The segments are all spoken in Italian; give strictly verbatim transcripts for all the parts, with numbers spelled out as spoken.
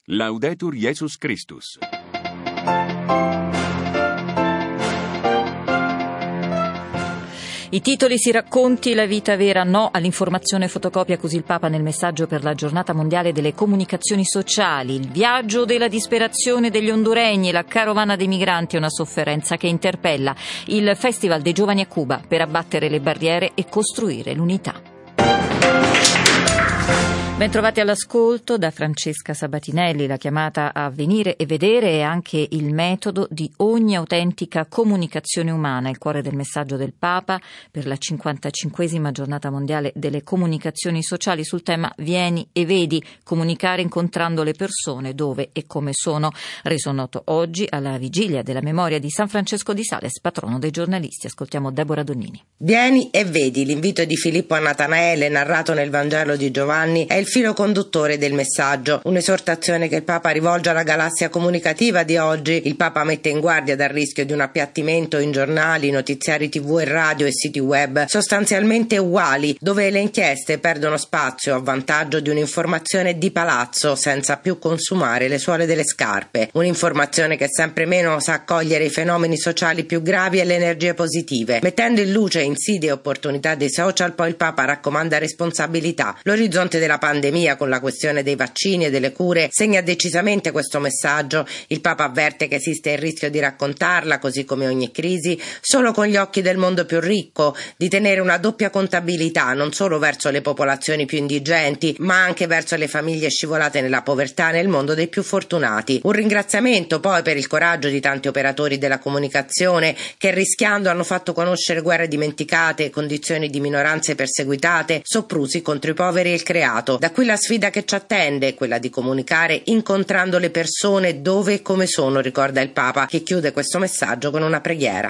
Laudetur Jesus Christus. I titoli si racconti la vita vera, no all'informazione fotocopia, così il Papa nel messaggio per la giornata mondiale delle comunicazioni sociali. Il viaggio della disperazione degli honduregni, la carovana dei migranti è una sofferenza che interpella. Il Festival dei Giovani a Cuba per abbattere le barriere e costruire l'unità. Bentrovati all'ascolto da Francesca Sabatinelli. La chiamata a venire e vedere è anche il metodo di ogni autentica comunicazione umana, il cuore del messaggio del Papa per la cinquantacinquesima giornata mondiale delle comunicazioni sociali sul tema Vieni e vedi, comunicare incontrando le persone dove e come sono, reso noto oggi alla vigilia della memoria di San Francesco di Sales, patrono dei giornalisti. Ascoltiamo Deborah Donnini. Vieni e vedi, l'invito di Filippo a Natanaele narrato nel Vangelo di Giovanni è il filo conduttore del messaggio, un'esortazione che il Papa rivolge alla galassia comunicativa di oggi. Il Papa mette in guardia dal rischio di un appiattimento in giornali, notiziari tivù e radio e siti web sostanzialmente uguali, dove le inchieste perdono spazio a vantaggio di un'informazione di palazzo senza più consumare le suole delle scarpe, un'informazione che sempre meno sa accogliere i fenomeni sociali più gravi e le energie positive. Mettendo in luce insidie e opportunità dei social, poi il Papa raccomanda responsabilità. L'orizzonte della pandemia con la questione dei vaccini e delle cure segna decisamente questo messaggio. Il Papa avverte che esiste il rischio di raccontarla, così come ogni crisi, solo con gli occhi del mondo più ricco, di tenere una doppia contabilità non solo verso le popolazioni più indigenti, ma anche verso le famiglie scivolate nella povertà nel mondo dei più fortunati. Un ringraziamento poi per il coraggio di tanti operatori della comunicazione che, rischiando, hanno fatto conoscere guerre dimenticate, condizioni di minoranze perseguitate, soprusi contro i poveri e il creato. Da qui la sfida che ci attende, quella di comunicare incontrando le persone dove e come sono, ricorda il Papa, che chiude questo messaggio con una preghiera.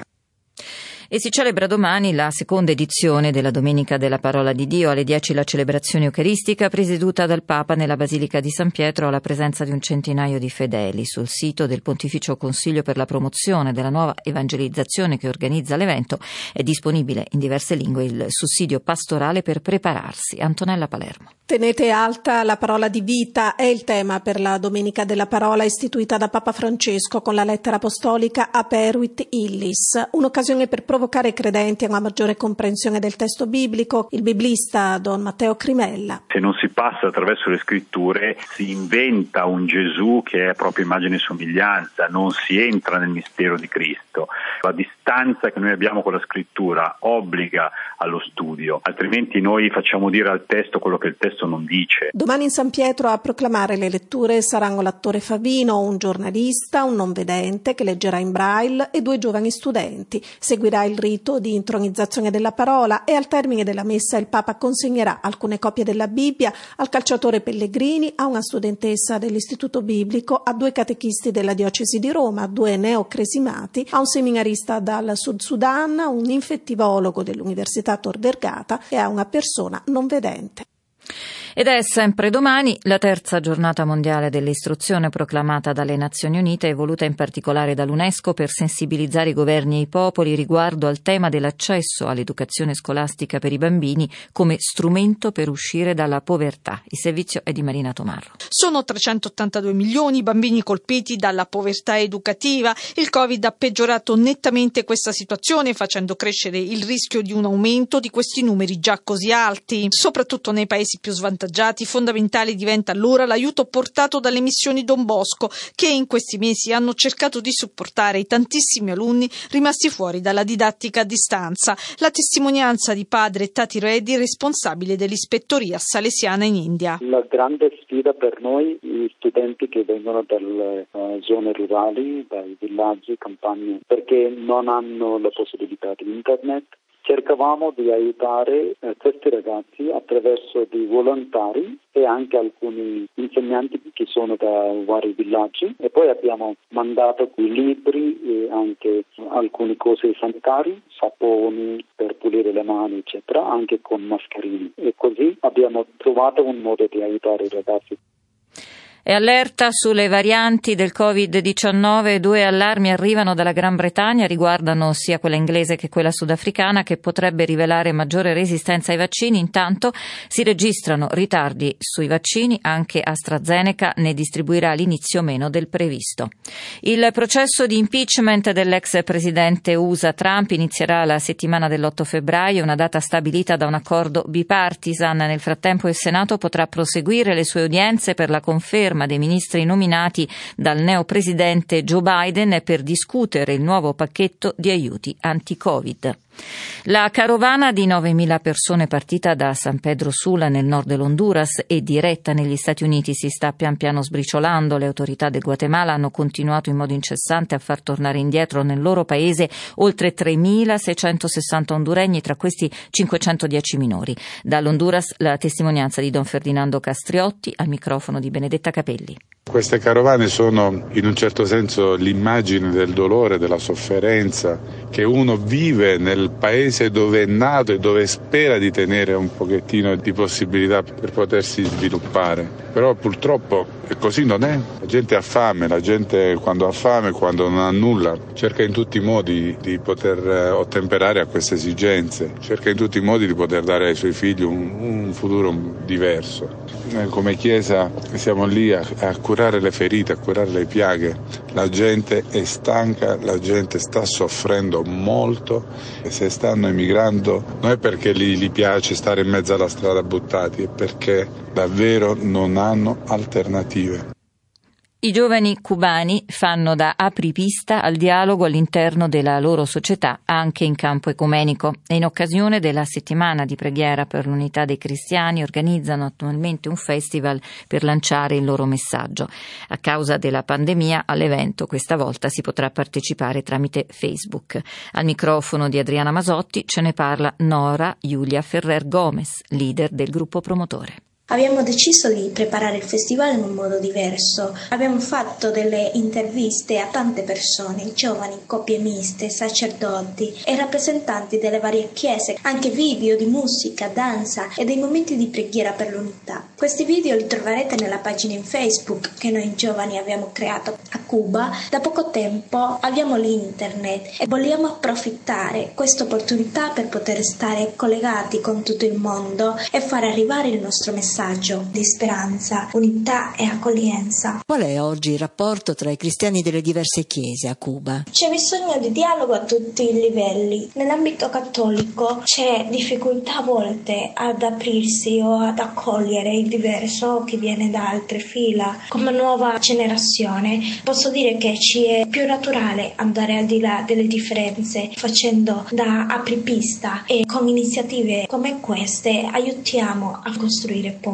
E si celebra domani la seconda edizione della Domenica della Parola di Dio. Alle dieci la celebrazione eucaristica presieduta dal Papa nella Basilica di San Pietro alla presenza di un centinaio di fedeli. Sul sito del Pontificio Consiglio per la promozione della nuova evangelizzazione che organizza l'evento è disponibile in diverse lingue il sussidio pastorale per prepararsi. Antonella Palermo. Tenete alta la parola di vita è il tema per la Domenica della Parola istituita da Papa Francesco con la lettera apostolica Aperuit Illis, un'occasione per provocare i credenti a una maggiore comprensione del testo biblico. Il biblista Don Matteo Crimella. Se non si passa attraverso le scritture si inventa un Gesù che è proprio immagine e somiglianza, non si entra nel mistero di Cristo. La distanza che noi abbiamo con la scrittura obbliga allo studio, altrimenti noi facciamo dire al testo quello che il testo non dice. Domani in San Pietro a proclamare le letture saranno l'attore Favino, un giornalista, un non vedente che leggerà in braille e due giovani studenti. Seguirà il rito di intronizzazione della parola e al termine della messa il Papa consegnerà alcune copie della Bibbia al calciatore Pellegrini, a una studentessa dell'Istituto Biblico, a due catechisti della Diocesi di Roma, a due neocresimati, a un seminarista dal Sud Sudan, a un infettivologo dell'Università Tor Vergata e a una persona non vedente. Ed è sempre domani la terza giornata mondiale dell'istruzione proclamata dalle Nazioni Unite e voluta in particolare dall'UNESCO per sensibilizzare i governi e i popoli riguardo al tema dell'accesso all'educazione scolastica per i bambini come strumento per uscire dalla povertà. Il servizio è di Marina Tomarro. Sono trecentottantadue milioni i bambini colpiti dalla povertà educativa. Il Covid ha peggiorato nettamente questa situazione, facendo crescere il rischio di un aumento di questi numeri già così alti, soprattutto nei paesi più svantaggiati. Fondamentale diventa allora l'aiuto portato dalle missioni Don Bosco, che in questi mesi hanno cercato di supportare i tantissimi alunni rimasti fuori dalla didattica a distanza. La testimonianza di padre Tati Reddy, responsabile dell'ispettoria salesiana in India. La grande sfida per noi, gli studenti che vengono dalle uh, zone rurali, dai villaggi, campagne, perché non hanno la possibilità di internet. Cercavamo di aiutare eh, questi ragazzi attraverso dei volontari e anche alcuni insegnanti che sono da vari villaggi, e poi abbiamo mandato i libri e anche alcune cose sanitarie, saponi per pulire le mani eccetera, anche con mascherine, e così abbiamo trovato un modo di aiutare i ragazzi. E allerta sulle varianti del covid diciannove, due allarmi arrivano dalla Gran Bretagna, riguardano sia quella inglese che quella sudafricana, che potrebbe rivelare maggiore resistenza ai vaccini. Intanto si registrano ritardi sui vaccini, anche AstraZeneca ne distribuirà all'inizio meno del previsto. Il processo di impeachment dell'ex presidente U S A Trump inizierà la settimana dell'otto febbraio, una data stabilita da un accordo bipartisan. Nel frattempo il Senato potrà proseguire le sue udienze per la conferma dei ministri nominati dal neopresidente Joe Biden per discutere il nuovo pacchetto di aiuti anti-Covid. La carovana di novemila persone partita da San Pedro Sula nel nord dell'Honduras e diretta negli Stati Uniti si sta pian piano sbriciolando. Le autorità del Guatemala hanno continuato in modo incessante a far tornare indietro nel loro paese oltre tremilaseicentosessanta honduregni, tra questi cinquecentodieci minori. Dall'Honduras la testimonianza di Don Ferdinando Castriotti al microfono di Benedetta Capelli. Queste carovane sono in un certo senso l'immagine del dolore, della sofferenza che uno vive nel paese dove è nato e dove spera di tenere un pochettino di possibilità per potersi sviluppare. Però purtroppo così non è. La gente ha fame, la gente quando ha fame, quando non ha nulla, cerca in tutti i modi di poter ottemperare a queste esigenze, cerca in tutti i modi di poter dare ai suoi figli un, un futuro diverso. Noi come Chiesa siamo lì a, a curare le ferite, a curare le piaghe. La gente è stanca, la gente sta soffrendo molto e se stanno emigrando non è perché gli, gli piace stare in mezzo alla strada buttati, è perché davvero non hanno alternative. I giovani cubani fanno da apripista al dialogo all'interno della loro società, anche in campo ecumenico, e in occasione della settimana di preghiera per l'unità dei cristiani organizzano attualmente un festival per lanciare il loro messaggio. A causa della pandemia all'evento questa volta si potrà partecipare tramite Facebook. Al microfono di Adriana Masotti ce ne parla Nora Giulia Ferrer Gomez, leader del gruppo promotore. Abbiamo deciso di preparare il festival in un modo diverso. Abbiamo fatto delle interviste a tante persone, giovani, coppie miste, sacerdoti e rappresentanti delle varie chiese, anche video di musica, danza e dei momenti di preghiera per l'unità. Questi video li troverete nella pagina in Facebook che noi giovani abbiamo creato a Cuba. Da poco tempo abbiamo l'internet e vogliamo approfittare questa opportunità per poter stare collegati con tutto il mondo e far arrivare il nostro messaggio di speranza, unità e accoglienza. Qual è oggi il rapporto tra i cristiani delle diverse chiese a Cuba? C'è bisogno di dialogo a tutti i livelli. Nell'ambito cattolico c'è difficoltà a volte ad aprirsi o ad accogliere il diverso che viene da altre fila. Come nuova generazione posso dire che ci è più naturale andare al di là delle differenze, facendo da apripista, e con iniziative come queste aiutiamo a costruire ponti.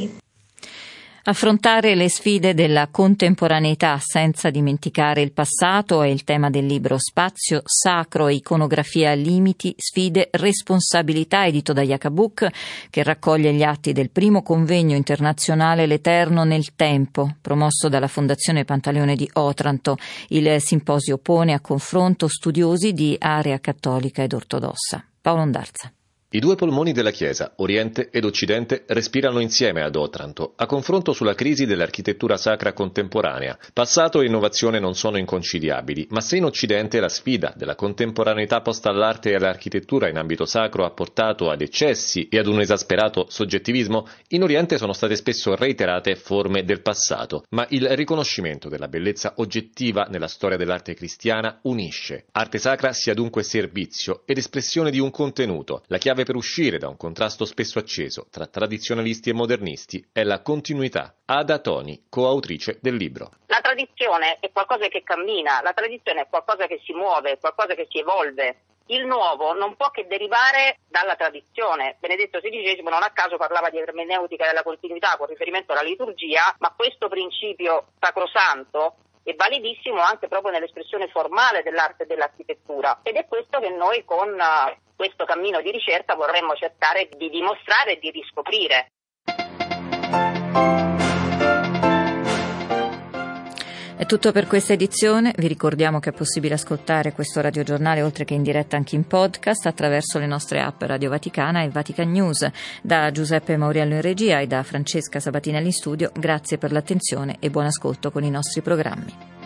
Affrontare le sfide della contemporaneità senza dimenticare il passato è il tema del libro Spazio Sacro e Iconografia Limiti, Sfide, Responsabilità, edito da Iacabuc, che raccoglie gli atti del primo convegno internazionale L'Eterno nel Tempo, promosso dalla Fondazione Pantaleone di Otranto. Il simposio pone a confronto studiosi di area cattolica ed ortodossa. Paolo Ondarza. I due polmoni della Chiesa, Oriente ed Occidente, respirano insieme ad Otranto, a confronto sulla crisi dell'architettura sacra contemporanea. Passato e innovazione non sono inconciliabili, ma se in Occidente la sfida della contemporaneità posta all'arte e all'architettura in ambito sacro ha portato ad eccessi e ad un esasperato soggettivismo, in Oriente sono state spesso reiterate forme del passato, ma il riconoscimento della bellezza oggettiva nella storia dell'arte cristiana unisce. Arte sacra sia dunque servizio ed espressione di un contenuto. La chiave per uscire da un contrasto spesso acceso tra tradizionalisti e modernisti è la continuità. Ada Toni, coautrice del libro. La tradizione è qualcosa che cammina, la tradizione è qualcosa che si muove, qualcosa che si evolve. Il nuovo non può che derivare dalla tradizione. Benedetto sedicesimo non a caso parlava di ermeneutica della continuità con riferimento alla liturgia, ma questo principio sacrosanto è validissimo anche proprio nell'espressione formale dell'arte e dell'architettura, ed è questo che noi con questo cammino di ricerca vorremmo cercare di dimostrare e di riscoprire. È tutto per questa edizione. Vi ricordiamo che è possibile ascoltare questo radiogiornale oltre che in diretta anche in podcast attraverso le nostre app Radio Vaticana e Vatican News. Da Giuseppe Mauriello in regia e da Francesca Sabatinelli in studio, grazie per l'attenzione e buon ascolto con i nostri programmi.